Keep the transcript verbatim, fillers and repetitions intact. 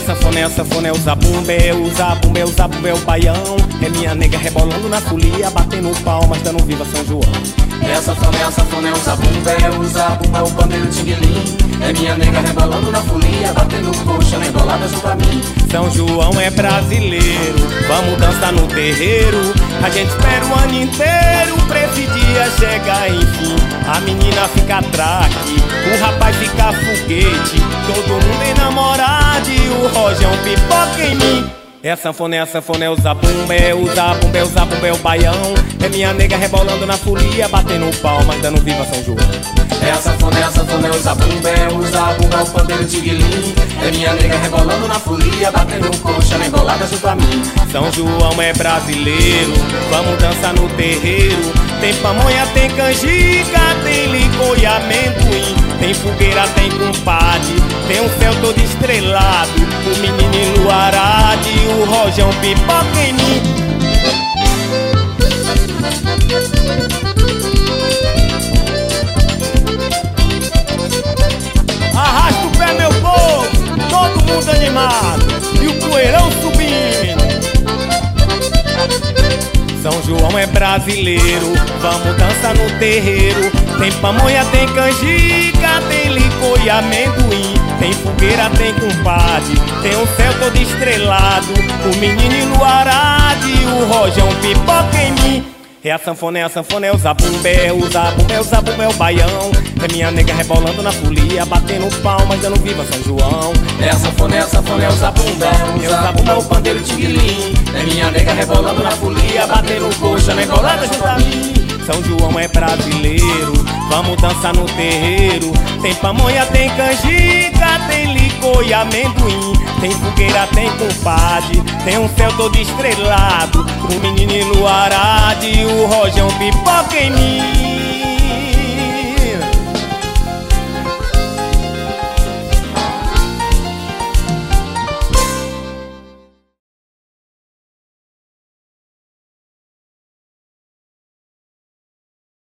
sanfona, é a sanfona, é o zabumba, é o zabumba, é o zabumba, é o baião. É minha nega rebolando na folia, batendo palmas, dando viva São João. É a sanfona, é a sanfona, é o zabumba, é o zabumba, é o pandeiro tinguelim. É minha nega rebolando na folia, batendo coxa na embolada junto a mim. São João é brasileiro, vamos dançar no terreiro. A gente espera o ano inteiro pra esse dia chegar enfim. A menina fica traque, o rapaz fica foguete, todo mundo enamorado e o rojão pipoca em mim. É a sanfona, é a sanfona, é o zabumba, é o zabumba, é o zabumba, é o baião. É minha nega rebolando na folia, batendo palmas, dando viva São João. É a sanfona, é a sanfona, é o zabumba, é o zabumba, é o pandeiro tinguelim. É minha nega rebolando na folia, batendo coxa na embolada junto a mim. São João é brasileiro, vamos dançar no terreiro. Tem pamonha, tem canjica, tem licor e amendoim. Tem fogueira, tem compadre, tem um céu todo estrelado. O menino enluarado e o rojão pipoca em mim. Arrasta o pé, meu povo, todo mundo animado e o poeirão subindo. São João é brasileiro, vamos dançar no terreiro. Tem pamonha, tem canjica, tem licor e amendoim. Tem fogueira, tem compadre, tem um céu todo estrelado. O menino enluarado e o rojão pipoca em mim. É a sanfona, é a sanfona, é o zabumba, é o zabumba, é o zabumba, é o baião. É minha nega rebolando na folia, batendo palmas, dando viva São João. É a sanfona, é a sanfona, é o zabumba, é o zabumba, é o pandeiro tinguelim. É minha nega rebolando na folia, batendo coxa na embolada junto a mim. São João é brasileiro, vamos dançar no terreiro. Tem pamonha, tem canjica, tem licor e amendoim. Tem fogueira, tem compadre, tem um céu todo estrelado. O menino enluarado e o rojão pipoca em mim.